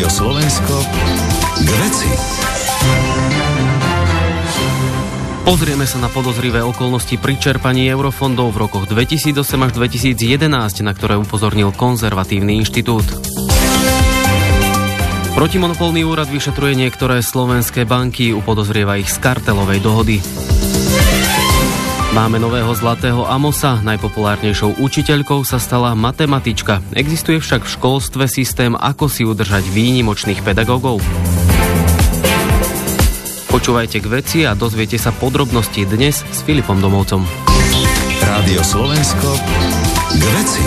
Rádio Slovensko k veci. Pozrieme sa na podozrivé okolnosti pri čerpaní eurofondov v rokoch 2008 až 2011, na ktoré upozornil Konzervatívny inštitút. Protimonopolný úrad vyšetruje niektoré slovenské banky, upodozrieva ich z kartelovej dohody. Máme nového zlatého Amosa, najpopulárnejšou učiteľkou sa stala matematička. Existuje však v školstve systém, ako si udržať výnimočných pedagógov. Počúvajte k veci a dozviete sa podrobnosti dnes s Filipom Domovcom. Rádio Slovensko k veci.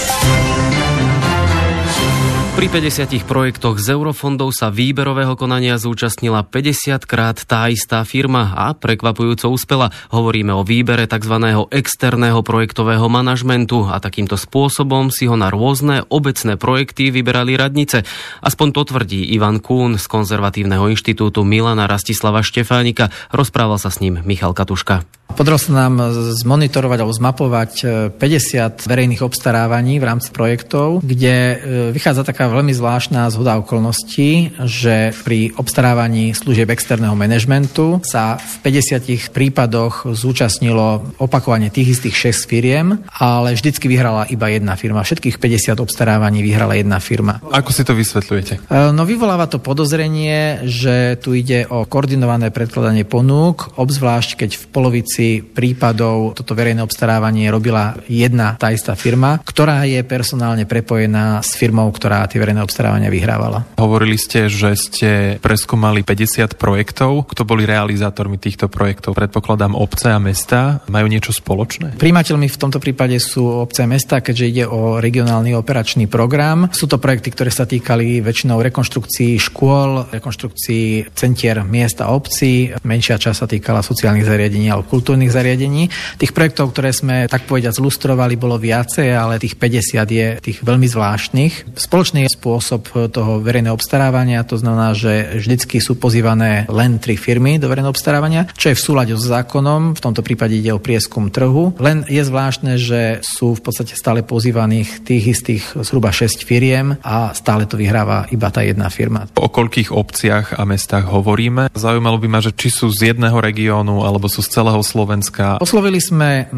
Pri 50 projektoch z eurofondov sa výberového konania zúčastnila 50-krát tá istá firma a prekvapujúco uspela. Hovoríme o výbere tzv. Externého projektového manažmentu a takýmto spôsobom si ho na rôzne obecné projekty vyberali radnice. Aspoň to tvrdí Ivan Kuhn z Konzervatívneho inštitútu Milana Rastislava Štefánika. Rozprával sa s ním Michal Katuška. Podarilo sa nám zmonitorovať alebo zmapovať 50 verejných obstarávaní v rámci projektov, kde vychádza taká veľmi zvláštna zhoda okolností, že pri obstarávaní služieb externého manažmentu sa v 50 prípadoch zúčastnilo opakovane tých istých 6 firiem, ale vždycky vyhrala iba jedna firma. Všetkých 50 obstarávaní vyhrala jedna firma. Ako si to vysvetľujete? No vyvoláva to podozrenie, že tu ide o koordinované predkladanie ponúk, obzvlášť keď v polovici prípadov toto verejné obstarávanie robila jedna tá istá firma, ktorá je personálne prepojená s firmou, ktorá tie verejné obstarávania vyhrávala. Hovorili ste, že ste preskúmali 50 projektov. Kto boli realizátormi týchto projektov? Predpokladám obce a mestá. Majú niečo spoločné? Prijímateľmi v tomto prípade sú obce a mestá, keďže ide o regionálny operačný program. Sú to projekty, ktoré sa týkali väčšinou rekonštrukcií škôl, rekonštrukcií centier miest a obcí. Menšia časť sa týkala sociálnych zariadení alebo kultúrnych zariadení. Tých projektov, ktoré sme tak povediac lustrovali, bolo viacej, ale tých 50 je tých veľmi zvláštnych. Spoločný spôsob toho verejného obstarávania, to znamená, že vždycky sú pozývané len 3 firmy do verejného obstarávania, čo je v súlade s zákonom. V tomto prípade ide o prieskum trhu. Len je zvláštne, že sú v podstate stále pozývaných tých istých zhruba 6 firiem a stále to vyhráva iba tá jedna firma. O koľkých obciach a mestách hovoríme? Zaujímalo by ma, že či sú z jedného regiónu alebo sú z celého Slovenska. Oslovili sme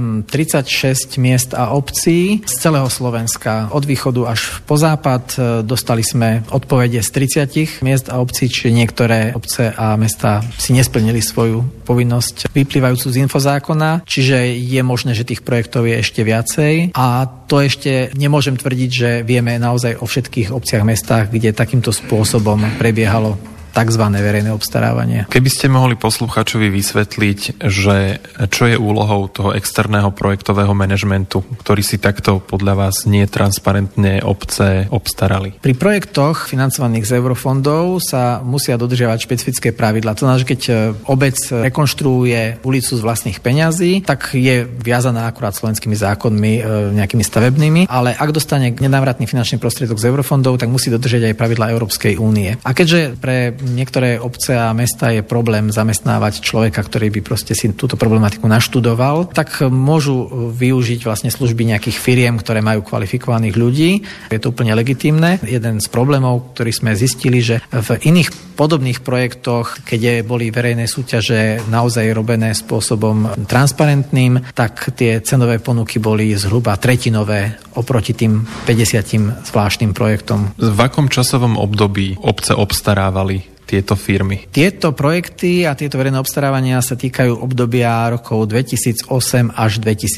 36 miest a obcí z celého Slovenska. Od východu až po západ dostali sme odpovede z 30 miest a obcí, čiže niektoré obce a mesta si nesplnili svoju povinnosť vyplývajúcu z infozákona, čiže je možné, že tých projektov je ešte viacej a to ešte nemôžem tvrdiť, že vieme naozaj o všetkých obciach, mestách, kde takýmto spôsobom prebiehalo takzvané verejné obstarávanie. Keby ste mohli poslucháčovi vysvetliť, že čo je úlohou toho externého projektového manažmentu, ktorý si takto podľa vás netransparentne obce obstarali? Pri projektoch financovaných z eurofondov sa musia dodržiavať špecifické pravidlá. To znamená, že keď obec rekonštruuje ulicu z vlastných peňazí, tak je viazaná akurát slovenskými zákonmi, nejakými stavebnými, ale ak dostane nenávratný finančný prostriedok z eurofondov, tak musí dodržať aj pravidlá Európskej únie. A keďže pre niektoré obce a mesta je problém zamestnávať človeka, ktorý by proste si túto problematiku naštudoval, tak môžu využiť vlastne služby nejakých firiem, ktoré majú kvalifikovaných ľudí. Je to úplne legitímne. Jeden z problémov, ktorý sme zistili, že v iných podobných projektoch, keď boli verejné súťaže naozaj robené spôsobom transparentným, tak tie cenové ponuky boli zhruba tretinové oproti tým 50 zvláštnym projektom. V akom časovom období obce obstarávali tieto firmy? Tieto projekty a tieto verejné obstarávania sa týkajú obdobia rokov 2008 až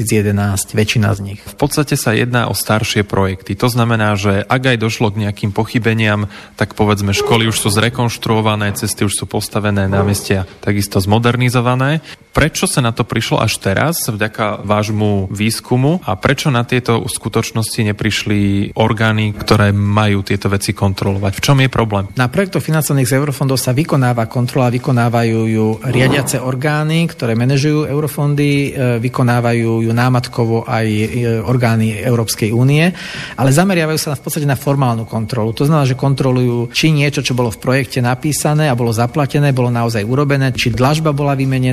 2011, väčšina z nich. V podstate sa jedná o staršie projekty. To znamená, že ak aj došlo k nejakým pochybeniam, tak povedzme školy už sú zrekonštruované, cesty už sú postavené, námestia takisto zmodernizované. Prečo sa na to prišlo až teraz, vďaka vášmu výskumu, a prečo na tieto skutočnosti neprišli orgány, ktoré majú tieto veci kontrolovať? V čom je problém? Na projektoch financovaných z eurofondov sa vykonáva kontrola, vykonávajú ju riadiace orgány, ktoré manažujú eurofondy, vykonávajú ju námatkovo aj orgány Európskej únie, ale zameriavajú sa v podstate na formálnu kontrolu. To znamená, že kontrolujú, či niečo, čo bolo v projekte napísané a bolo zaplatené, bolo naozaj urobené, či dlažba bola vymenená, či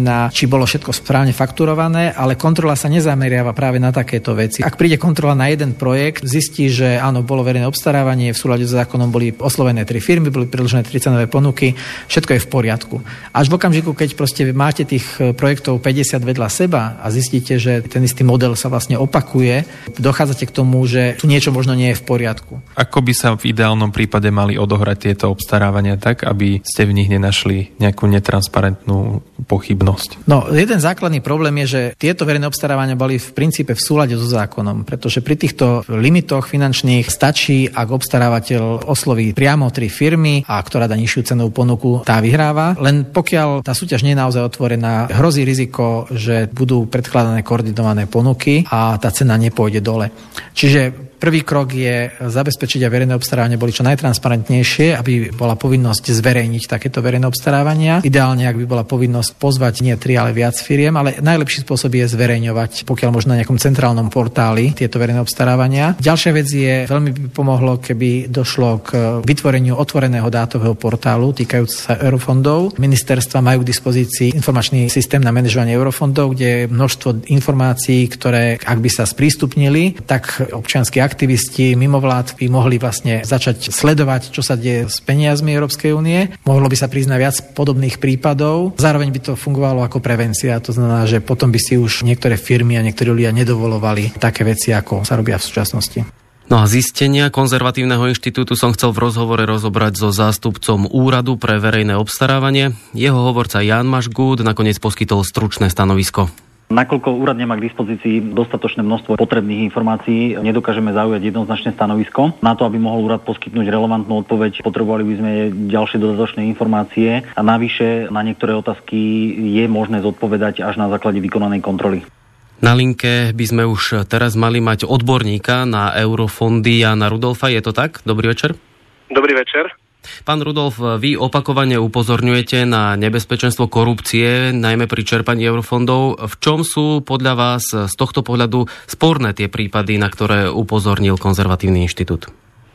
či bolo všetko správne fakturované, ale kontrola sa nezameriava práve na takéto veci. Ak príde kontrola na jeden projekt, zistí, že áno, bolo verejné obstarávanie, v súlade s zákonom boli oslovené 3 firmy, boli predložené 3 cenové ponuky, všetko je v poriadku. Až v okamžiku, keď proste máte tých projektov 50 vedľa seba a zistíte, že ten istý model sa vlastne opakuje, dochádzate k tomu, že tu niečo možno nie je v poriadku. Ako by sa v ideálnom prípade mali odohrať tieto obstarávania tak, aby ste v nich nenašli nejakú netransparentnú pochybnosť? No, jeden základný problém je, že tieto verejné obstarávania boli v princípe v súlade so zákonom, pretože pri týchto limitoch finančných stačí, ak obstarávateľ osloví priamo 3 firmy a ktorá dá nižšiu cenovú ponuku, tá vyhráva. Len pokiaľ tá súťaž nie je naozaj otvorená, hrozí riziko, že budú predkladané koordinované ponuky a tá cena nepôjde dole. Čiže prvý krok je zabezpečiť, aby verejné obstarávania boli čo najtransparentnejšie, aby bola povinnosť zverejniť takéto verejné obstarávania. Ideálne, ak by bola povinnosť pozvať nie 3, ale viac firiem, ale najlepší spôsob je zverejňovať, pokiaľ možno na nejakom centrálnom portáli tieto verejné obstarávania. Ďalšia vec je, veľmi by pomohlo, keby došlo k vytvoreniu otvoreného dátového portálu týkajúce sa eurofondov. Ministerstva majú k dispozícii informačný systém na manažovanie eurofondov, kde je množstvo informácií, ktoré, ak by sa sprístupnili, tak občianski aktivisti, mimovládky mohli vlastne začať sledovať, čo sa deje s peniazmi Európskej únie. Mohlo by sa priznať viac podobných prípadov. Zároveň by to fungovalo ako prevencia. To znamená, že potom by si už niektoré firmy a niektorí ľudia nedovolovali také veci, ako sa robia v súčasnosti. No a zistenia Konzervatívneho inštitútu som chcel v rozhovore rozobrať so zástupcom Úradu pre verejné obstarávanie. Jeho hovorca Ján Mašgút nakoniec poskytol stručné stanovisko. Nakoľko úrad nemá k dispozícii dostatočné množstvo potrebných informácií, nedokážeme zaujať jednoznačné stanovisko. Na to, aby mohol úrad poskytnúť relevantnú odpoveď, potrebovali by sme ďalšie dodatočné informácie a navyše na niektoré otázky je možné zodpovedať až na základe vykonanej kontroly. Na linke by sme už teraz mali mať odborníka na eurofondy Jána Rudolfa. Je to tak? Dobrý večer. Dobrý večer. Pán Rudolf, vy opakovane upozorňujete na nebezpečenstvo korupcie, najmä pri čerpaní eurofondov. V čom sú podľa vás z tohto pohľadu sporné tie prípady, na ktoré upozornil Konzervatívny inštitút?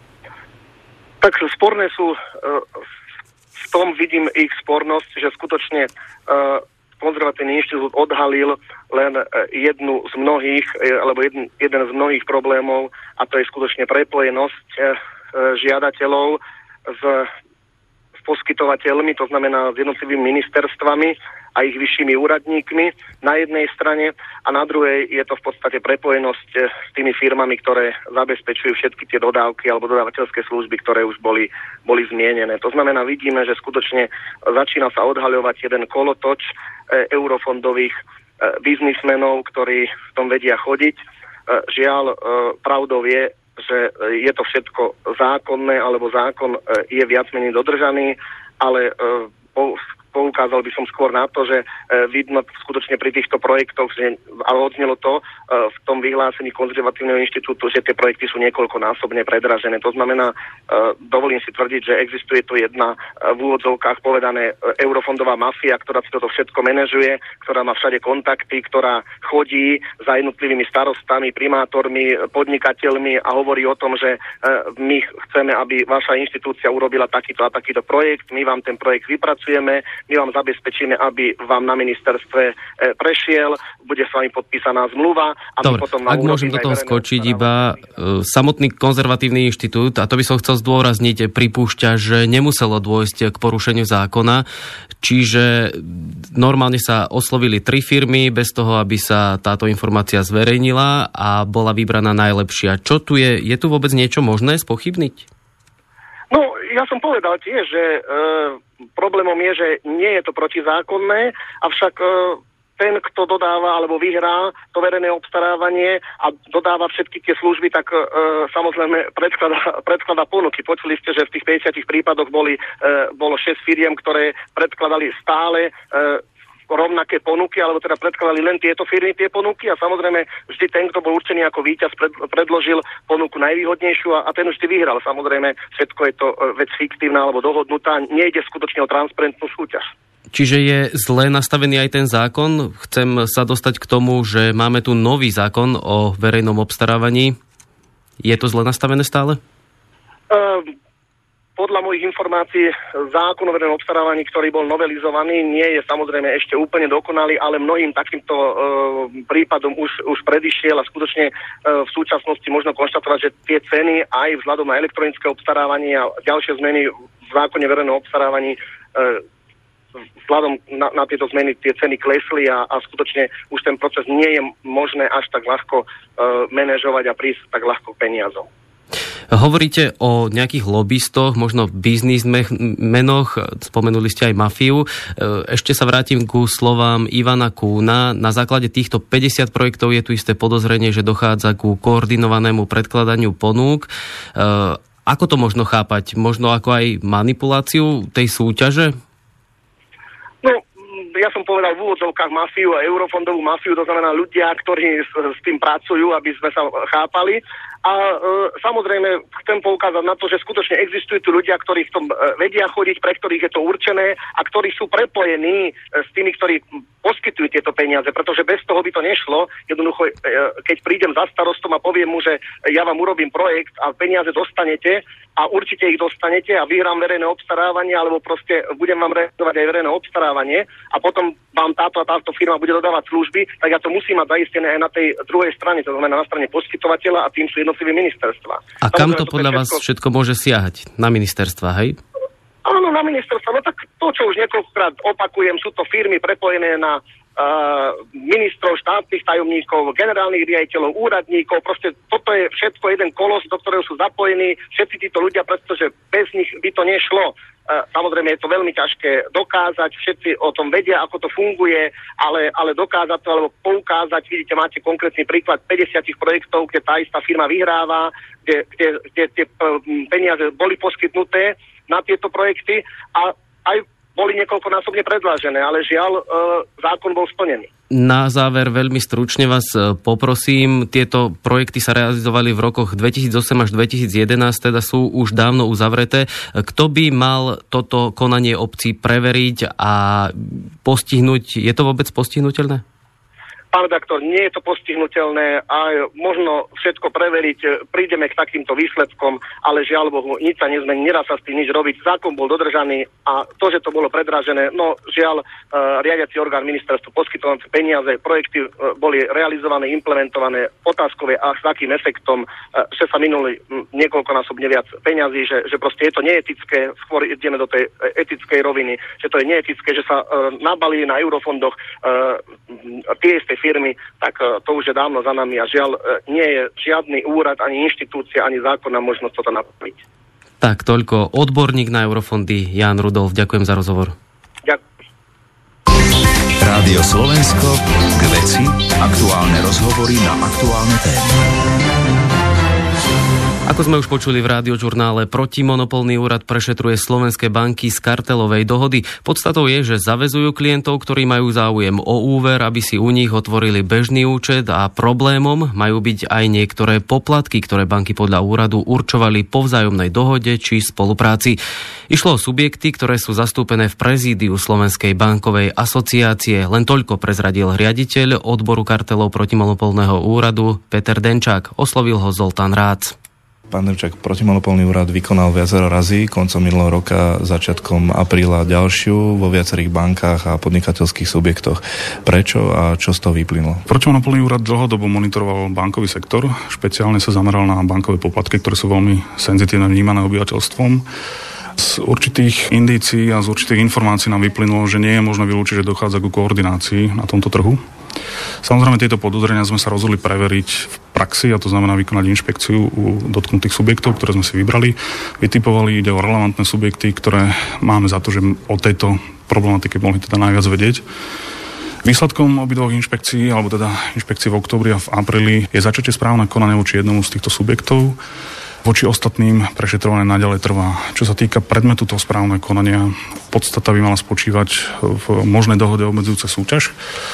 Tak sporné sú, v tom vidím ich spornosť, že skutočne Konzervatívny inštitút odhalil len jednu z mnohých, alebo jeden z mnohých problémov, a to je skutočne prepojenosť žiadateľov s poskytovateľmi, to znamená s jednotlivými ministerstvami a ich vyššími úradníkmi na jednej strane a na druhej je to v podstate prepojenosť s tými firmami, ktoré zabezpečujú všetky tie dodávky alebo dodávateľské služby, ktoré už boli zmienené. To znamená, vidíme, že skutočne začína sa odhaľovať jeden kolotoč eurofondových biznismenov, ktorí v tom vedia chodiť. Žiaľ, pravdou je, že je to všetko zákonné, alebo zákon je viac menej dodržaný, ale poukázal by som skôr na to, že vidno skutočne pri týchto projektoch, ale odznelo to v tom vyhlásení Konzervatívneho inštitútu, že tie projekty sú niekoľkonásobne predražené. To znamená, dovolím si tvrdiť, že existuje tu jedna v úvodzovkách povedané eurofondová mafia, ktorá si toto všetko manažuje, ktorá má všade kontakty, ktorá chodí za jednotlivými starostami, primátormi, podnikateľmi a hovorí o tom, že my chceme, aby vaša inštitúcia urobila takýto a takýto projekt, my vám ten projekt vypracujeme, my vám zabezpečíme, aby vám na ministerstve prešiel, bude s vami podpísaná zmluva. Dobre, ak môžem do toho skočiť iba samotný Konzervatívny inštitút, a to by som chcel zdôrazniť, pripúšťa, že nemuselo dôjsť k porušeniu zákona, čiže normálne sa oslovili 3 firmy bez toho, aby sa táto informácia zverejnila a bola vybraná najlepšia. Čo tu je? Je tu vôbec niečo možné spochybniť? No, ja som povedal tiež, že problémom je, že nie je to protizákonné, avšak ten, kto dodáva alebo vyhrá to verejné obstarávanie a dodáva všetky tie služby, tak samozrejme predkladá ponuky. Počuli ste, že v tých 50 prípadoch bolo 6 firiem, ktoré predkladali stále rovnaké ponuky, alebo teda predkladali len tieto firmy tie ponuky a samozrejme vždy ten, kto bol určený ako víťaz, predložil ponuku najvýhodnejšiu a ten vždy vyhral. Samozrejme, všetko je to vec fiktívna alebo dohodnutá, nejde skutočne o transparentnú súťaž. Čiže je zle nastavený aj ten zákon? Chcem sa dostať k tomu, že máme tu nový zákon o verejnom obstarávaní. Je to zle nastavené stále? podľa mojich informácií zákon o verejnom obstarávaní, ktorý bol novelizovaný, nie je samozrejme ešte úplne dokonalý, ale mnohým takýmto prípadom už predišiel a skutočne v súčasnosti možno konštatovať, že tie ceny aj vzhľadom na elektronické obstarávanie a ďalšie zmeny v zákone verejnom obstarávaní vzhľadom na tieto zmeny tie ceny klesli a skutočne už ten proces nie je možné až tak ľahko manažovať a prísť tak ľahko k peniazom. Hovoríte o nejakých lobbystoch, možno biznismenoch, spomenuli ste aj mafiu. Ešte sa vrátim ku slovám Ivana Kúna. Na základe týchto 50 projektov je tu isté podozrenie, že dochádza ku koordinovanému predkladaniu ponúk. Ako to možno chápať? Možno ako aj manipuláciu tej súťaže? Ja som povedal v úvodzovkách mafiu a eurofondovú mafiu, to znamená ľudia, ktorí s tým pracujú, aby sme sa chápali. A samozrejme chcem poukázať na to, že skutočne existujú tu ľudia, ktorí v tom vedia chodiť, pre ktorých je to určené a ktorí sú prepojení s tými, ktorí poskytujú tieto peniaze, pretože bez toho by to nešlo. Jednoducho, keď prídem za starostom a poviem mu, že ja vám urobím projekt a peniaze dostanete a určite ich dostanete a vyhrám verejné obstarávanie, alebo proste budem vám realizovať aj verejné obstarávanie a potom vám táto a táto firma bude dodávať služby, tak ja to musím mať zaistené aj na tej druhej strane, to znamená na strane poskytovateľa a tým sú jednotlivé ministerstva. A kam to podľa vás všetko môže siahať? Na ministerstva, hej? Áno, na ministerstva. No tak to, čo už niekoľkokrát opakujem, sú to firmy prepojené na ministrov, štátnych tajomníkov, generálnych riaditeľov, úradníkov. Proste toto je všetko jeden kolos, do ktorého sú zapojení všetci títo ľudia, pretože bez nich by to nešlo. Samozrejme je to veľmi ťažké dokázať, všetci o tom vedia, ako to funguje, ale dokázať to alebo poukázať, vidíte, máte konkrétny príklad 50 projektov, kde tá istá firma vyhráva, kde tie peniaze boli poskytnuté na tieto projekty a aj boli niekoľkonásobne predlážené, ale žiaľ, zákon bol splnený. Na záver veľmi stručne vás poprosím, tieto projekty sa realizovali v rokoch 2008 až 2011, teda sú už dávno uzavreté. Kto by mal toto konanie obcí preveriť a postihnúť? Je to vôbec postihnuteľné? Pán redaktor, nie je to postihnuteľné a možno všetko preveriť, prídeme k takýmto výsledkom, ale žiaľ Bohu, nič sa nezmení, nedá sa s tým nič robiť. Zákon bol dodržaný a to, že to bolo predrážené, no žiaľ, riadiaci orgán ministerstvu poskytoval peniaze, projekty boli realizované, implementované, otázkové a s akým efektom, že sa minuli niekoľkonásobne viac peňazí, že proste je to neetické, skôr ideme do tej etickej roviny, že to je neetické, že sa nabalí na eurofondoch tie isté firmy, tak to už je dávno za nami a žiaľ, nie je žiadny úrad, ani inštitúcia, ani zákonná možnosť toto napraviť. Tak, toľko odborník na eurofondy Ján Rudolf. Ďakujem za rozhovor. Ďakujem. Rádio Slovensko k veci, aktuálne rozhovory na aktuálne témy. Ako sme už počuli v rádiožurnále, protimonopolný úrad prešetruje slovenské banky z kartelovej dohody. Podstatou je, že zaväzujú klientov, ktorí majú záujem o úver, aby si u nich otvorili bežný účet a problémom majú byť aj niektoré poplatky, ktoré banky podľa úradu určovali po vzájomnej dohode či spolupráci. Išlo o subjekty, ktoré sú zastúpené v prezídiu Slovenskej bankovej asociácie. Len toľko prezradil riaditeľ odboru kartelov protimonopolného úradu Peter Denčák. Oslovil ho Zoltán Rác. Pán Denčák, protimonopolný úrad vykonal viacero razy, koncom minulého roka, začiatkom apríla ďalšiu vo viacerých bankách a podnikateľských subjektoch. Prečo a čo z toho vyplynulo? Protimonopolný úrad dlhodobo monitoroval bankový sektor, špeciálne sa zameral na bankové poplatky, ktoré sú veľmi senzitívne vnímané obyvateľstvom. Z určitých indícií a z určitých informácií nám vyplynulo, že nie je možné vylúčiť, že dochádza ku koordinácii na tomto trhu. Samozrejme, tieto podozrenia sme sa rozhodli preveriť v praxi, a to znamená vykonať inšpekciu u dotknutých subjektov, ktoré sme si vybrali. Vytipovali, ide o relevantné subjekty, ktoré máme za to, že o tejto problematike mohli teda najviac vedieť. Výsledkom obidvoch inšpekcií, alebo teda inšpekcií v októbri a v apríli, je začatie správne konanie voči jednomu z týchto subjektov. Voči ostatným prešetrovanie naďalej trvá. Čo sa týka predmetu toho správneho konania, podstata by mala spočívať v možnej dohode obmedzujúce súťaž.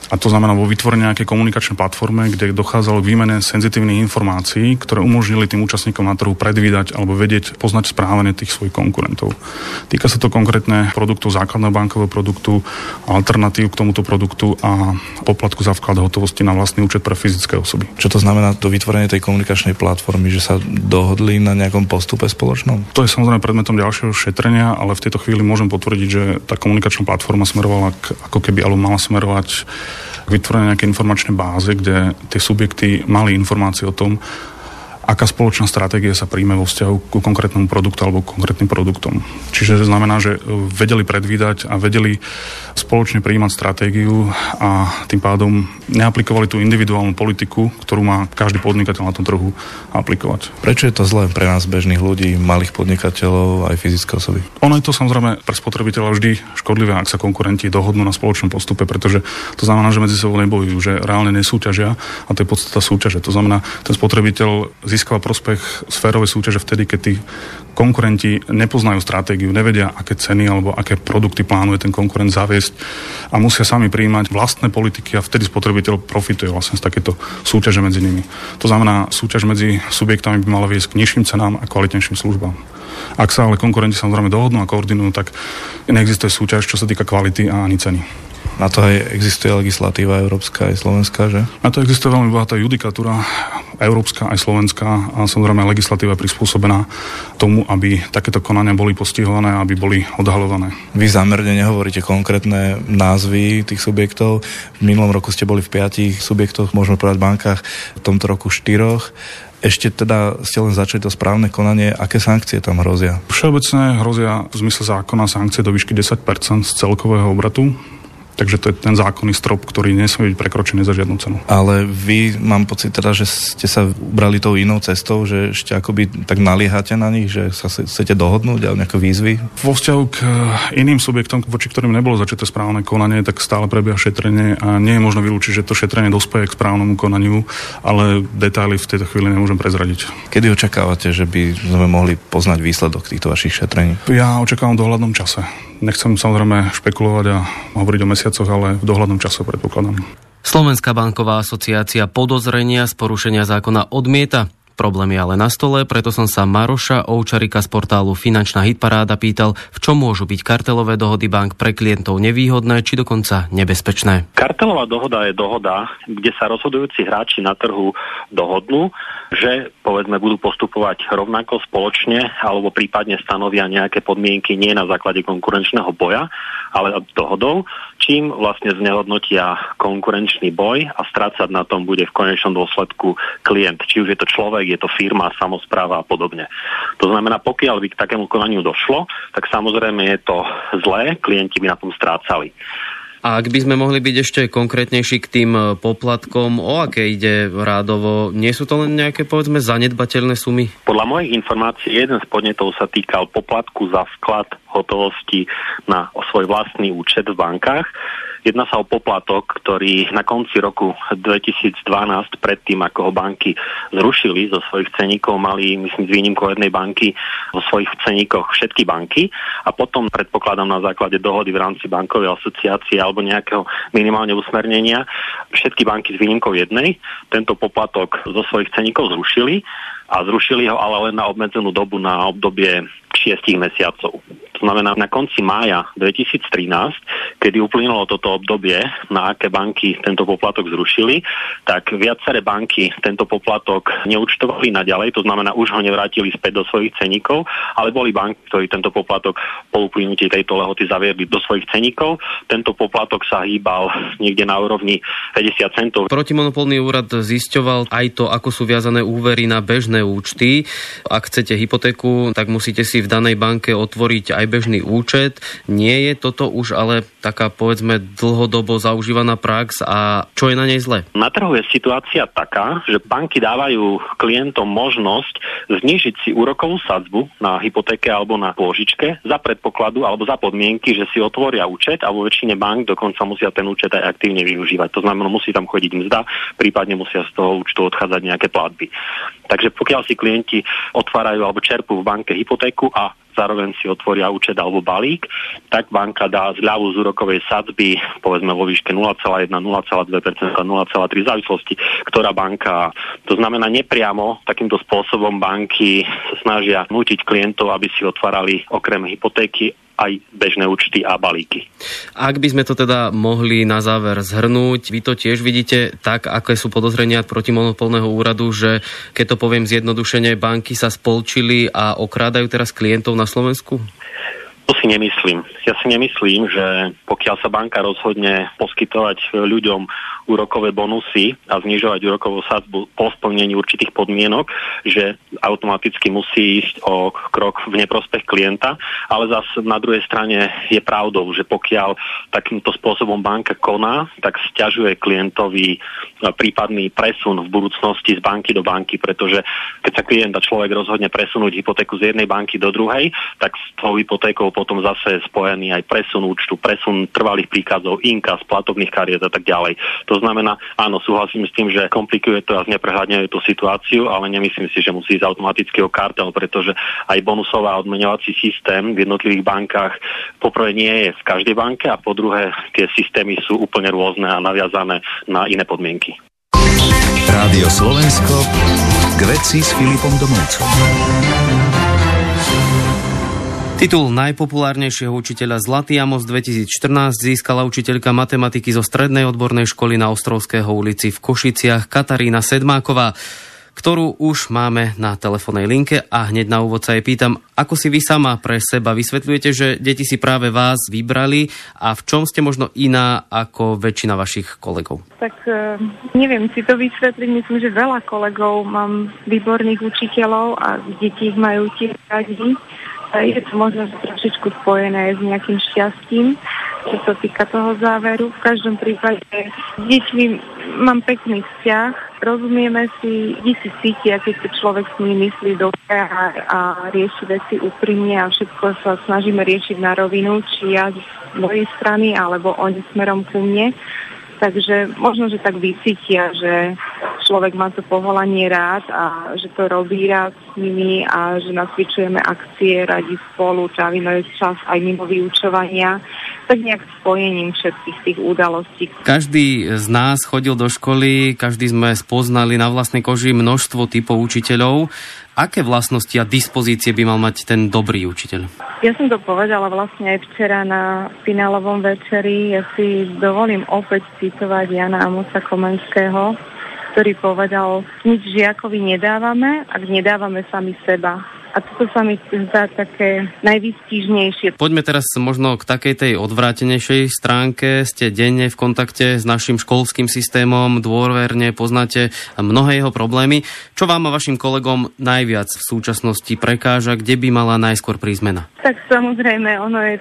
A to znamená vo vytvorení nejakej komunikačnej platforme, kde dochádzalo k výmene senzitívnych informácií, ktoré umožnili tým účastníkom na trhu predvídať alebo vedieť, poznať správanie tých svojich konkurentov. Týka sa to konkrétne produktov základného bankového produktu, alternatív k tomuto produktu a poplatku za vklad hotovosti na vlastný účet pre fyzické osoby. Čo to znamená to vytvorenie tej komunikačnej platformy, že sa dohodli na nejakom postupe spoločnom? To je samozrejme predmetom ďalšieho šetrenia, ale v tejto chvíli môžem potvrdiť, že tá komunikačná platforma smerovala ako keby, alebo mala smerovať k vytvoreniu nejakej informačnej báze, kde tie subjekty mali informácie o tom, aká spoločná stratégia sa príjme vo vzťahu ku konkrétnemu produktu alebo konkrétnym produktom. Čiže to znamená, že vedeli predvídať a vedeli spoločne prijímať stratégiu a tým pádom neaplikovali tú individuálnu politiku, ktorú má každý podnikateľ na tom trhu aplikovať. Prečo je to zlé pre nás bežných ľudí, malých podnikateľov aj fyzické osoby? Ono je to samozrejme pre spotrebiteľa vždy škodlivé, ak sa konkurenti dohodnú na spoločnom postupe, pretože to znamená, že medzi sebou nebojujú, že reálne nesúťažia a to je podstata súťaže. To znamená, ten spotrebiteľ získava prospech sférovej súťaže vtedy, keď tí konkurenti nepoznajú stratégiu, nevedia, aké ceny alebo aké produkty plánuje ten konkurent zaviesť a musia sami prijímať vlastné politiky a vtedy spotrebiteľ profituje vlastne z takéto súťaže medzi nimi. To znamená, súťaž medzi subjektami by mala viesť k nižším cenám a kvalitnejším službám. Ak sa ale konkurenti samozrejme dohodnú a koordinujú, tak neexistuje súťaž, čo sa týka kvality a ani ceny. Na to aj existuje legislatíva európska aj slovenská, že? Na to existuje veľmi bohatá judikatúra, európska aj slovenská a samozrejme legislatíva je prispôsobená tomu, aby takéto konania boli postihované a aby boli odhaľované. Vy zámerne nehovoríte konkrétne názvy tých subjektov. V minulom roku ste boli v 5 subjektoch, môžeme povedať bankách, v tomto roku 4. Ešte teda ste len začali to správne konanie. Aké sankcie tam hrozia? Všeobecne hrozia v zmysle zákona sankcie do výšky 10% z celkového obratu. Takže to je ten zákonný strop, ktorý nesmie byť prekročený za žiadnu cenu. Ale vy, mám pocit teda, že ste sa ubrali tou inou cestou, že ešte akoby tak naliehate na nich, že sa chcete dohodnúť alebo nejaké výzvy? Vo vzťahu k iným subjektom, voči ktorým nebolo začaté správne konanie, tak stále prebieha šetrenie a nie je možno vylúčiť, že to šetrenie dospeje k správnemu konaniu, ale detaily v tejto chvíli nemôžem prezradiť. Kedy očakávate, že by sme mohli poznať výsledok týchto vašich šetrení? Ja očakávam v dohľadnom čase. Nechcem samozrejme špekulovať a hovoriť o mesiacoch, ale v dohľadnom čase predpokladám. Slovenská banková asociácia podozrenia z porušenia zákona odmieta. Problém je ale na stole, preto som sa Maroša Ovčarika z portálu Finančná hitparáda pýtal, v čom môžu byť kartelové dohody bank pre klientov nevýhodné, či dokonca nebezpečné. Kartelová dohoda je dohoda, kde sa rozhodujúci hráči na trhu dohodnú, že povedzme budú postupovať rovnako spoločne alebo prípadne stanovia nejaké podmienky nie na základe konkurenčného boja, ale dohodou, čím vlastne znehodnotia konkurenčný boj a strácať na tom bude v konečnom dôsledku klient. Či už je to človek, je to firma, samospráva a podobne. To znamená, pokiaľ by k takému konaniu došlo, tak samozrejme je to zlé, klienti by na tom strácali. A ak by sme mohli byť ešte konkrétnejší k tým poplatkom, o aké ide rádovo? Nie sú to len nejaké, povedzme, zanedbateľné sumy? Podľa mojich informácií jeden z podnetov sa týkal poplatku za vklad hotovosti na svoj vlastný účet v bankách. Jedná sa o poplatok, ktorý na konci roku 2012, predtým ako ho banky zrušili zo svojich ceníkov, mali, myslím, s výnimkou jednej banky vo svojich ceníkoch všetky banky a potom, predpokladám na základe dohody v rámci bankovej asociácie alebo nejakého minimálne usmernenia, všetky banky s výnimkou jednej tento poplatok zo svojich ceníkov zrušili a zrušili ho ale len na obmedzenú dobu, na obdobie 6 mesiacov. To znamená, na konci mája 2013, kedy uplynulo toto obdobie, na aké banky tento poplatok zrušili, tak viaceré banky tento poplatok neúčtovali naďalej, to znamená, už ho nevrátili späť do svojich ceníkov, ale boli banky, ktorí tento poplatok po uplynutí tejto lehoty zaviedli do svojich ceníkov. Tento poplatok sa hýbal niekde na úrovni 50 centov. Protimonopolný úrad zisťoval aj to, ako sú viazané úvery na bežné účty. Ak chcete hypotéku, tak musíte si v danej banke otvoriť aj bežný účet. Nie je toto už ale taká, povedzme, dlhodobo zaužívaná prax a čo je na nej zle? Na trhu je situácia taká, že banky dávajú klientom možnosť znížiť si úrokovú sadzbu na hypotéke alebo na pôžičke za predpokladu alebo za podmienky, že si otvoria účet a vo väčšine bank dokonca musia ten účet aj aktívne využívať. To znamená, musí tam chodiť mzda, prípadne musia z toho účtu odchádzať nejaké platby. Takže pokiaľ si klienti otvárajú alebo čerpú v banke hypotéku a zároveň si otvoria účet alebo balík, tak banka dá zľavu z úrokovej sadzby, povedzme vo výške 0,1, 0,2%, 0,3 v závislosti, ktorá banka. To znamená, nepriamo takýmto spôsobom banky sa snažia nútiť klientov, aby si otvárali okrem hypotéky aj bežné účty a balíky. Ak by sme to teda mohli na záver zhrnúť, vy to tiež vidíte tak, aké sú podozrenia protimonopolného úradu, že keď to poviem zjednodušene, banky sa spolčili a okrádajú teraz klientov na Slovensku? To si nemyslím. Ja si nemyslím, že pokiaľ sa banka rozhodne poskytovať ľuďom úrokové bonusy a znižovať úrokovú sadzbu po splnení určitých podmienok, že automaticky musí ísť o krok v neprospech klienta, ale zase na druhej strane je pravdou, že pokiaľ takýmto spôsobom banka koná, tak sťažuje klientovi prípadný presun v budúcnosti z banky do banky, pretože keď sa klient a človek rozhodne presunúť hypotéku z jednej banky do druhej, tak s tou hypotékou potom zase spojený aj presun účtu, presun trvalých príkazov, inkas, platobných kariet a tak ďalej. To znamená, áno, súhlasím s tým, že komplikuje to a zneprehľadňuje tú situáciu, ale nemyslím si, že musí ísť automaticky o kartel, pretože aj bonusová odmeňovací systém v jednotlivých bankách poprvé nie je v každej banke a po druhé tie systémy sú úplne rôzne a naviazané na iné podmienky. Rádio Slovensko k veci s Filipom Domovcom. Titul najpopulárnejšieho učiteľa Zlatý Amos 2014 získala učiteľka matematiky zo Strednej odbornej školy na Ostrovského ulici v Košiciach Katarína Sedmáková, ktorú už máme na telefónnej linke a hneď na úvod sa jej pýtam, ako si vy sama pre seba vysvetľujete, že deti si práve vás vybrali a v čom ste možno iná ako väčšina vašich kolegov? Tak neviem si to vysvetliť, myslím, že veľa kolegov mám výborných učiteľov a deti ich majú tiež radi. Je to možno trošičku spojené s nejakým šťastím, čo sa týka toho záveru. V každom prípade s deťmi mám pekný vzťah, rozumieme si, deti cítia, keď sa človek s nimi myslí dobre a rieši veci úprimne a všetko sa snažíme riešiť na rovinu, či ja z mojej strany, alebo oni smerom ku mne. Takže možno, že tak vycítia, že človek má to povolanie rád a že to robí rád s nimi a že nacvičujeme akcie radi spolu, trávime čas aj mimo vyučovania, tak nejak spojením všetkých tých udalostí. Každý z nás chodil do školy, každý sme spoznali na vlastnej koži množstvo typov učiteľov. Aké vlastnosti a dispozície by mal mať ten dobrý učiteľ? Ja som to povedala vlastne aj včera na finálovom večeri. Ja si dovolím opäť citovať Jana Amosa Komenského, ktorý povedal, nič žiakovi nedávame, ak nedávame sami seba. A toto sa mi zdá také najvýstižnejšie. Poďme teraz možno k takej tej odvrátenejšej stránke. Ste denne v kontakte s našim školským systémom, dôverne poznáte mnohé jeho problémy. Čo vám a vašim kolegom najviac v súčasnosti prekáža, kde by mala najskôr prísť zmena? Tak samozrejme,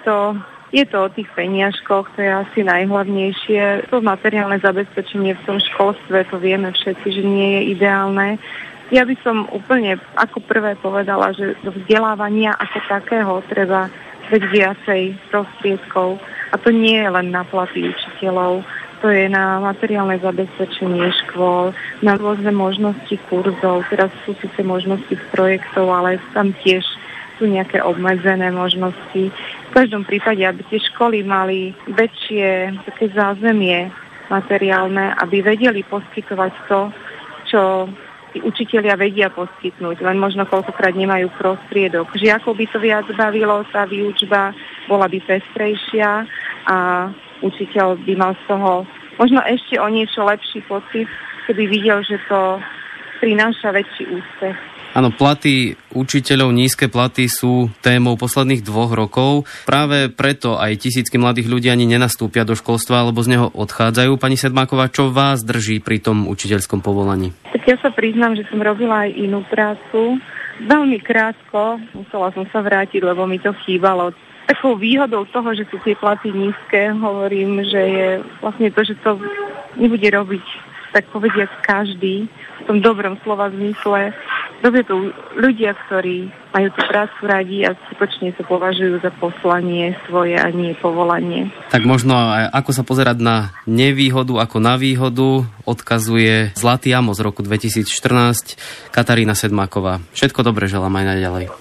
je to o tých peniažkoch, to je asi najhlavnejšie. To materiálne zabezpečenie v tom školstve, to vieme všetci, že nie je ideálne. Ja by som úplne ako prvé povedala, že do vzdelávania ako takého treba veď viacej prostriedkov. A to nie je len na platy učiteľov, to je na materiálne zabezpečenie škôl, na rôzne možnosti kurzov. Teraz sú síce možnosti projektov, ale tam tiež sú nejaké obmedzené možnosti. V každom prípade, aby tie školy mali väčšie také zázemie materiálne, aby vedeli poskytovať to, čo učitelia vedia poskytnúť, len možno koľkokrát nemajú prostriedok. Žiakov by to viac bavilo, tá výučba bola by pestrejšia a učiteľ by mal z toho možno ešte o niečo lepší pocit, keby videl, že to prináša väčší úspech. Áno, platy učiteľov, nízke platy sú témou posledných 2 rokov. Práve preto aj tisícky mladých ľudí ani nenastúpia do školstva, alebo z neho odchádzajú. Pani Sedmáková, čo vás drží pri tom učiteľskom povolaní? Tak ja sa priznám, že som robila aj inú prácu. Veľmi krátko, musela som sa vrátiť, lebo mi to chýbalo. Takou výhodou toho, že sú tie platy nízke, hovorím, že je vlastne to, že to nebude robiť, tak povediať, každý v tom dobrom slova zmysle. Robia to ľudia, ktorí majú tú prácu radi a skutočne sa považujú za poslanie svoje a nie povolanie. Tak možno aj ako sa pozerať na nevýhodu ako na výhodu, odkazuje Zlatý Amos z roku 2014 Katarína Sedmáková. Všetko dobre želám aj naďalej.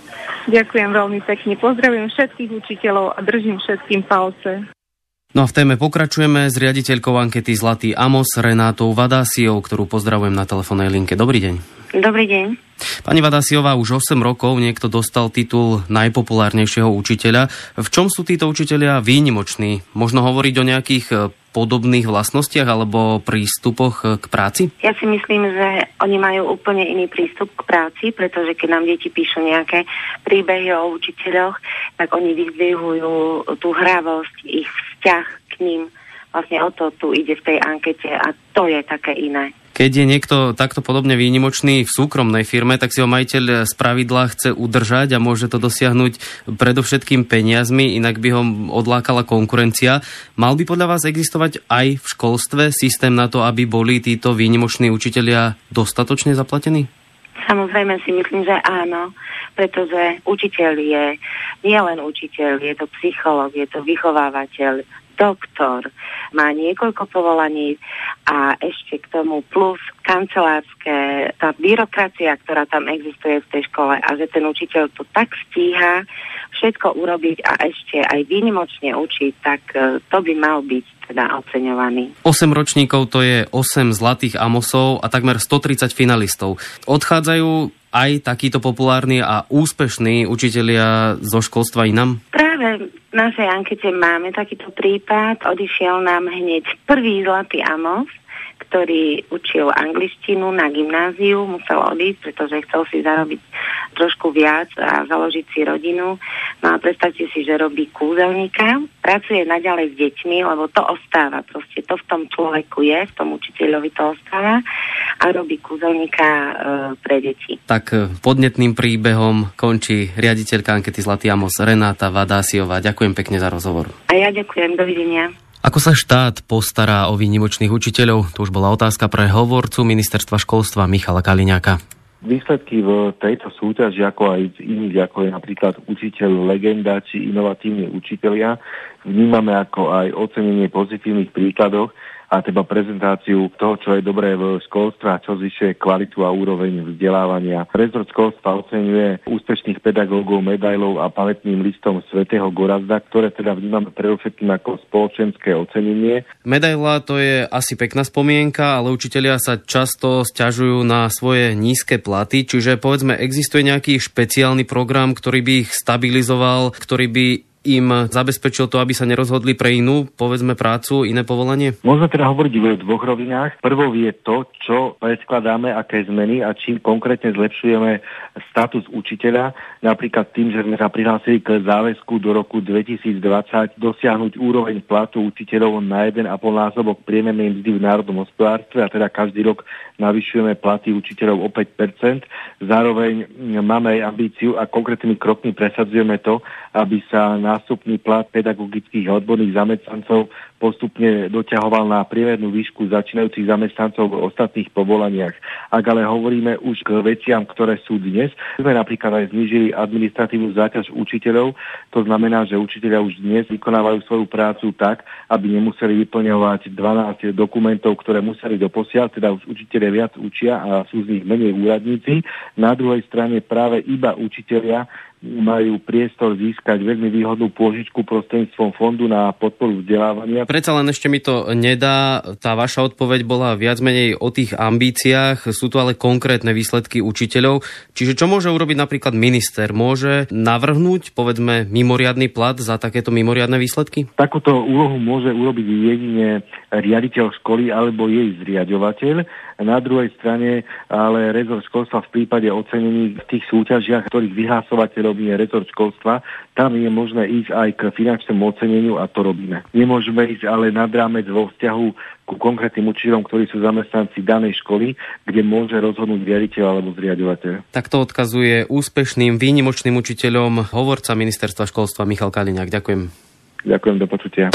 Ďakujem veľmi pekne. Pozdravujem všetkých učiteľov a držím všetkým palce. No a v téme pokračujeme s riaditeľkou ankety Zlatý Amos Renátou Vadásiou, ktorú pozdravujem na telefónnej linke. Dobrý deň. Dobrý deň. Pani Vadásiová, už 8 rokov niekto dostal titul najpopulárnejšieho učiteľa. V čom sú títo učitelia výnimoční? Možno hovoriť o nejakých podobných vlastnostiach alebo prístupoch k práci? Ja si myslím, že oni majú úplne iný prístup k práci, pretože keď nám deti píšu nejaké príbehy o učiteľoch, tak oni vyzdvihujú tú hravosť, ich vzťah k ním. Vlastne o to tu ide v tej ankete a to je také iné. Keď je niekto takto podobne výnimočný v súkromnej firme, tak si ho majiteľ spravidla chce udržať a môže to dosiahnuť predovšetkým peniazmi, inak by ho odlákala konkurencia. Mal by podľa vás existovať aj v školstve systém na to, aby boli títo výnimoční učitelia dostatočne zaplatení? Samozrejme si myslím, že áno, pretože učiteľ je nielen učiteľ, je to psychológ, je to vychovávateľ, doktor, má niekoľko povolaní a ešte k tomu plus kancelárske, tá byrokracia, ktorá tam existuje v tej škole a že ten učiteľ to tak stíha všetko urobiť a ešte aj výnimočne učiť, tak to by mal byť teda oceňovaný. 8 ročníkov to je 8 Zlatých Amosov a takmer 130 finalistov. Odchádzajú aj takíto populárni a úspešní učitelia zo školstva inám? Práve v našej ankete máme takýto prípad. Odišiel nám hneď prvý Zlatý Amos, ktorý učil angličtinu na gymnáziu, musel odísť, pretože chcel si zarobiť trošku viac a založiť si rodinu. No a predstavte si, že robí kúzelníka, pracuje naďalej s deťmi, lebo to ostáva, proste to v tom človeku je, v tom učiteľovi to ostáva a robí kúzelníka pre deti. Tak podnetným príbehom končí riaditeľka ankety Zlatý Amos Renáta Vadásiová. Ďakujem pekne za rozhovor. A ja ďakujem, dovidenia. Ako sa štát postará o výnimočných učiteľov? To už bola otázka pre hovorcu ministerstva školstva Michala Kaliňáka. Výsledky v tejto súťaži, ako aj z iných, ako je napríklad učiteľ legenda či inovatívni učitelia, vnímame ako aj ocenenie pozitívnych príkladov a teda prezentáciu toho, čo je dobré v školstve a čo zvyšuje kvalitu a úroveň vzdelávania. Rezort školstva oceňuje úspešných pedagógov medailou a pamätným listom svätého Gorazda, ktoré teda vnímame predovšetkým ako spoločenské ocenenie. Medaila to je asi pekná spomienka, ale učitelia sa často sťažujú na svoje nízke platy, čiže povedzme, existuje nejaký špeciálny program, ktorý by ich stabilizoval, ktorý by im zabezpečil to, aby sa nerozhodli pre inú, povedzme, prácu, iné povolanie? Môžeme teda hovoriť v dvoch rovinách. Prvou je to, čo predkladáme, aké zmeny a čím konkrétne zlepšujeme status učiteľa. Napríklad tým, že sme sa prihlásili k záväzku do roku 2020 dosiahnuť úroveň platu učiteľov na 1,5 násobok priemernej mzdy v národnom hospodárstve a teda každý rok navyšujeme platy učiteľov o 5%. Zároveň máme aj ambíciu a konkrétnymi krokmi presadzujeme to, aby sa nástupný plat pedagogických a odborných zamestnancov postupne doťahoval na priemernú výšku začínajúcich zamestnancov v ostatných povolaniach. Ak ale hovoríme už k veciam, ktoré sú dnes, sme napríklad aj znížili administratívnu záťaž učiteľov. To znamená, že učiteľia už dnes vykonávajú svoju prácu tak, aby nemuseli vyplňovať 12 dokumentov, ktoré museli doposiaľ, teda už učiteľia viac učia a sú z nich menej úradníci. Na druhej strane práve iba učiteľia majú priestor získať veľmi výhodnú pôžičku prostredníctvom fondu na podporu vzdelávania. Predsa len ešte mi to nedá. Tá vaša odpoveď bola viac menej o tých ambíciách. Sú tu ale konkrétne výsledky učiteľov. Čiže čo môže urobiť napríklad minister? Môže navrhnúť, povedzme, mimoriadny plat za takéto mimoriadne výsledky? Takúto úlohu môže urobiť jedine riaditeľ školy alebo jej zriaďovateľ. Na druhej strane ale rezort školstva v prípade ocenení v tých súťažiach, ktorých vyhlásovateľom je rezort školstva, tam je možné ísť aj k finančnému oceneniu a to robíme. Nemôžeme ísť ale nad rámec vo vzťahu ku konkrétnym učiteľom, ktorí sú zamestnanci danej školy, kde môže rozhodnúť riaditeľ alebo zriaďovateľ. Tak to odkazuje úspešným výnimočným učiteľom hovorca ministerstva školstva Michal Kaliňák. Ďakujem. Ďakujem, do počutia.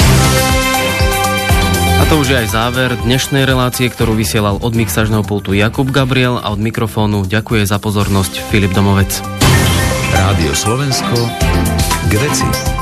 A to už je aj záver dnešnej relácie, ktorú vysielal od mixážneho pultu Jakub Gabriel a od mikrofónu ďakuje za pozornosť Filip Domovec. Rádio Slovensko k veci.